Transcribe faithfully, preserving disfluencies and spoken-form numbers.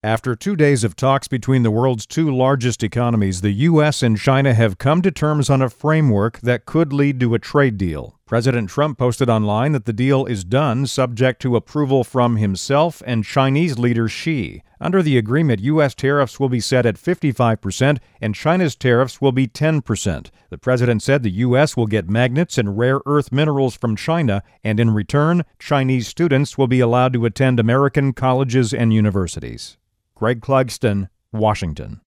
After two days of talks between the world's two largest economies, the U S and China have come to terms on a framework that could lead to a trade deal. President Trump posted online that the deal is done subject to approval from himself and Chinese leader Xi. Under the agreement, U S tariffs will be set at fifty-five percent and China's tariffs will be ten percent. The president said the U S will get magnets and rare earth minerals from China, and in return, Chinese students will be allowed to attend American colleges and universities. Greg Clugston, Washington.